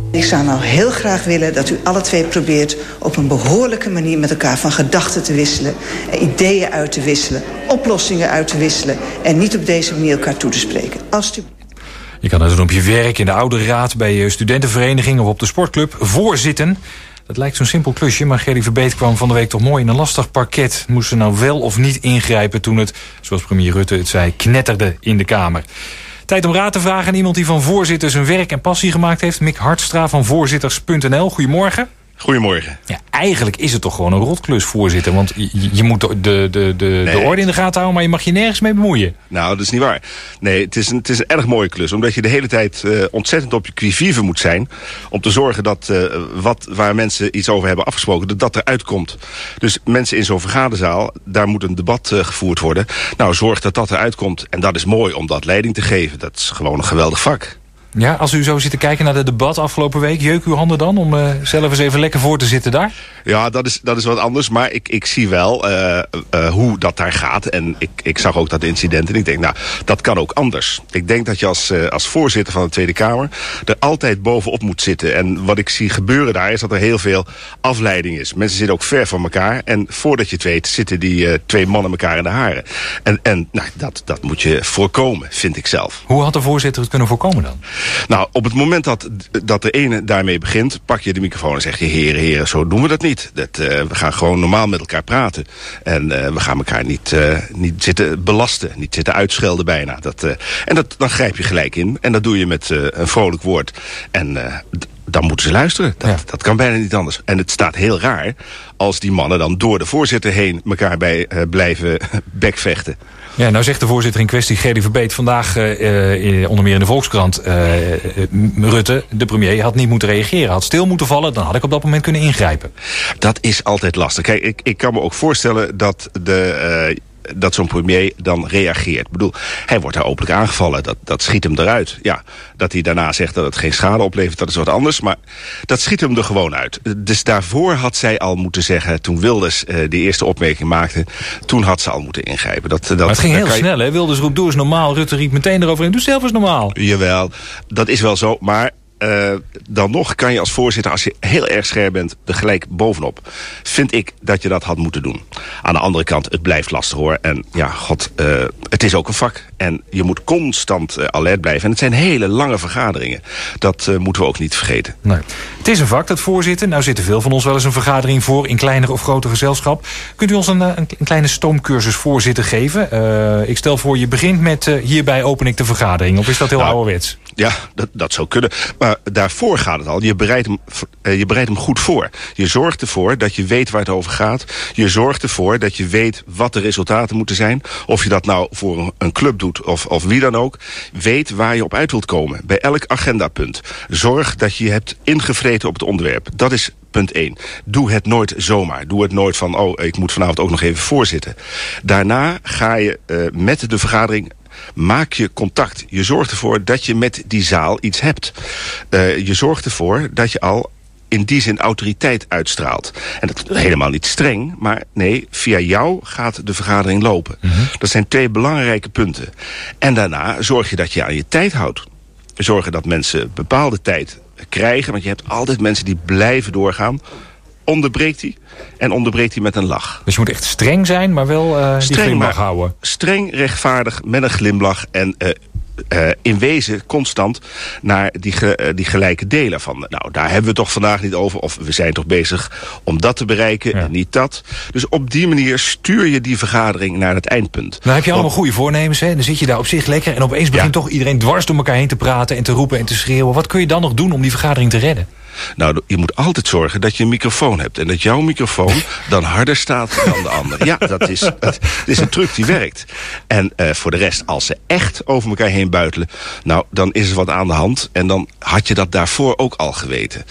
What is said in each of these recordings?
Ik zou nou heel graag willen dat u alle twee probeert op een behoorlijke manier met elkaar van gedachten te wisselen, ideeën uit te wisselen, oplossingen uit te wisselen en niet op deze manier elkaar toe te spreken. Alsjeblieft. Je kan dat doen op je werk, in de ouderenraad, bij je studentenvereniging of op de sportclub. Voorzitten. Dat lijkt zo'n simpel klusje, maar Gerdy Verbeet kwam van de week toch mooi in een lastig parket. Moest ze nou wel of niet ingrijpen toen het, zoals premier Rutte het zei, knetterde in de Kamer. Tijd om raad te vragen aan iemand die van voorzitter zijn werk en passie gemaakt heeft. Mick Hartstra van voorzitters.nl. Goedemorgen. Goedemorgen. Ja, eigenlijk is het toch gewoon een rotklus, voorzitter. Want je moet de orde in de gaten houden, maar je mag je nergens mee bemoeien. Nou, dat is niet waar. Nee, het is een erg mooie klus. Omdat je de hele tijd ontzettend op je qui vive moet zijn. Om te zorgen dat waar mensen iets over hebben afgesproken, dat eruit komt. Dus mensen in zo'n vergaderzaal, daar moet een debat gevoerd worden. Nou, zorg dat dat eruit komt. En dat is mooi om dat leiding te geven. Dat is gewoon een geweldig vak. Ja, als u zo zit te kijken naar het debat afgelopen week, jeuk uw handen dan om zelf eens even lekker voor te zitten daar? Ja, dat is wat anders, maar ik zie wel hoe dat daar gaat. En ik zag ook dat incident en ik denk, nou, dat kan ook anders. Ik denk dat je als voorzitter van de Tweede Kamer er altijd bovenop moet zitten. En wat ik zie gebeuren daar is dat er heel veel afleiding is. Mensen zitten ook ver van elkaar en voordat je het weet zitten die twee mannen elkaar in de haren. En nou, dat moet je voorkomen, vind ik zelf. Hoe had de voorzitter het kunnen voorkomen dan? Nou, op het moment dat de ene daarmee begint, pak je de microfoon en zeg je, heren, zo doen we dat niet. We gaan gewoon normaal met elkaar praten. En we gaan elkaar niet zitten belasten, niet zitten uitschelden bijna. Dan grijp je gelijk in. En dat doe je met een vrolijk woord. En dan moeten ze luisteren. Dat kan bijna niet anders. En het staat heel raar als die mannen dan door de voorzitter heen elkaar blijven bekvechten. Ja, nou zegt de voorzitter in kwestie, Gerdy Verbeet, vandaag onder meer in de Volkskrant, Rutte, de premier, had niet moeten reageren. Had stil moeten vallen, dan had ik op dat moment kunnen ingrijpen. Dat is altijd lastig. Kijk, ik kan me ook voorstellen dat zo'n premier dan reageert. Ik bedoel, hij wordt daar openlijk aangevallen. Dat schiet hem eruit. Ja, dat hij daarna zegt dat het geen schade oplevert, dat is wat anders. Maar dat schiet hem er gewoon uit. Dus daarvoor had zij al moeten zeggen, toen Wilders de eerste opmerking maakte, toen had ze al moeten ingrijpen. Maar het ging heel snel, hè? Wilders roept, doe eens normaal. Rutte riep meteen erover in, doe zelf eens normaal. Jawel, dat is wel zo, maar dan nog kan je als voorzitter, als je heel erg scherp bent, er gelijk bovenop. Vind ik dat je dat had moeten doen. Aan de andere kant, het blijft lastig hoor. En ja, het is ook een vak. En je moet constant alert blijven. En het zijn hele lange vergaderingen. Dat moeten we ook niet vergeten. Nee. Het is een vak, dat voorzitten. Nou zitten veel van ons wel eens een vergadering voor, in kleiner of groter gezelschap. Kunt u ons een kleine stoomcursus voorzitten geven? Ik stel voor, je begint met hierbij open ik de vergadering. Of is dat heel ouderwets? Ja, dat zou kunnen. Maar daarvoor gaat het al. Je bereidt hem goed voor. Je zorgt ervoor dat je weet waar het over gaat. Je zorgt ervoor dat je weet wat de resultaten moeten zijn. Of je dat nou voor een club doet of wie dan ook. Weet waar je op uit wilt komen. Bij elk agendapunt. Zorg dat je hebt ingevreten op het onderwerp. Dat is punt 1. Doe het nooit zomaar. Doe het nooit van, ik moet vanavond ook nog even voorzitten. Daarna ga je met de vergadering, maak je contact. Je zorgt ervoor dat je met die zaal iets hebt. Je zorgt ervoor dat je al in die zin autoriteit uitstraalt. En dat is helemaal niet streng, maar nee, via jou gaat de vergadering lopen. Mm-hmm. Dat zijn 2 belangrijke punten. En daarna zorg je dat je aan je tijd houdt. Zorgen dat mensen bepaalde tijd krijgen, want je hebt altijd mensen die blijven doorgaan. Onderbreekt hij en onderbreekt hij met een lach. Dus je moet echt streng zijn, maar wel die glimlach houden. Streng, rechtvaardig, met een glimlach en in wezen constant naar die gelijke delen van. Nou, daar hebben we toch vandaag niet over. Of we zijn toch bezig om dat te bereiken en niet dat. Dus op die manier stuur je die vergadering naar het eindpunt. Dan heb je allemaal goede voornemens, hè? Dan zit je daar op zich lekker en opeens begint toch iedereen dwars door elkaar heen te praten en te roepen en te schreeuwen. Wat kun je dan nog doen om die vergadering te redden? Nou, je moet altijd zorgen dat je een microfoon hebt. En dat jouw microfoon dan harder staat dan de ander. Ja, dat is een truc die werkt. En voor de rest, als ze echt over elkaar heen buitelen, nou, dan is er wat aan de hand. En dan had je dat daarvoor ook al geweten.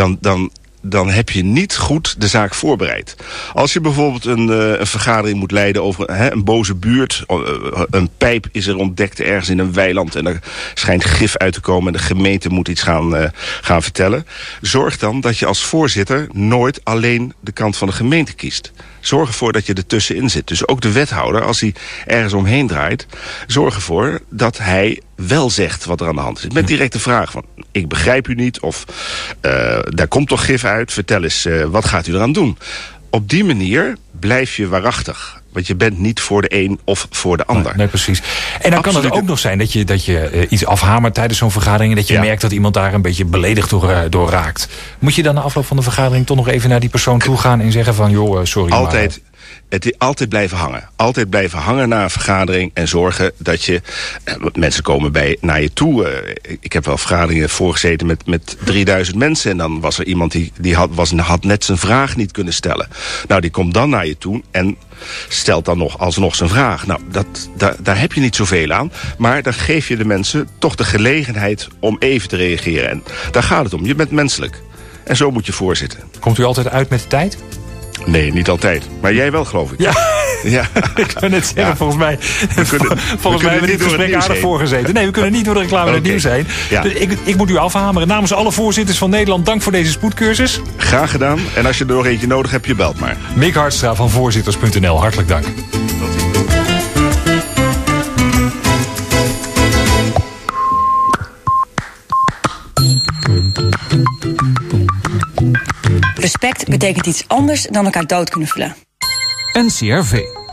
Dan heb je niet goed de zaak voorbereid. Als je bijvoorbeeld een vergadering moet leiden over een boze buurt. Een pijp is er ontdekt ergens in een weiland en er schijnt gif uit te komen en de gemeente moet iets gaan vertellen. Zorg dan dat je als voorzitter nooit alleen de kant van de gemeente kiest. Zorg ervoor dat je ertussenin zit. Dus ook de wethouder, als hij ergens omheen draait, zorg ervoor dat hij wel zegt wat er aan de hand is. Met directe vraag van, ik begrijp u niet, of daar komt toch gif uit, vertel eens, wat gaat u eraan doen? Op die manier blijf je waarachtig. Want je bent niet voor de een of voor de ander. Nee, precies. En dan kan het ook nog zijn dat je iets afhamert tijdens zo'n vergadering, en dat je merkt dat iemand daar een beetje beledigd door raakt. Moet je dan na afloop van de vergadering toch nog even naar die persoon toe gaan en zeggen van, joh, sorry. Altijd blijven hangen. Altijd blijven hangen na een vergadering en zorgen dat je... mensen komen naar je toe. Ik heb wel vergaderingen voorgezeten met 3000 mensen... en dan was er iemand die had net zijn vraag niet kunnen stellen. Nou, die komt dan naar je toe en stelt dan alsnog zijn vraag. Nou, daar heb je niet zoveel aan. Maar dan geef je de mensen toch de gelegenheid om even te reageren. En daar gaat het om. Je bent menselijk. En zo moet je voorzitten. Komt u altijd uit met de tijd? Nee, niet altijd. Maar jij wel, geloof ik. Ja. Ik kan net zeggen, volgens mij hebben we dit gesprek aardig voorgezeten. Nee, we kunnen niet door de reclame naar het nieuws heen. Ja. Dus ik moet u afhameren. Namens alle voorzitters van Nederland, dank voor deze spoedcursus. Graag gedaan. En als je er nog eentje nodig hebt, je belt maar. Mick Hartstra van voorzitters.nl. Hartelijk dank. Respect betekent iets anders dan elkaar dood kunnen voelen. NCRV.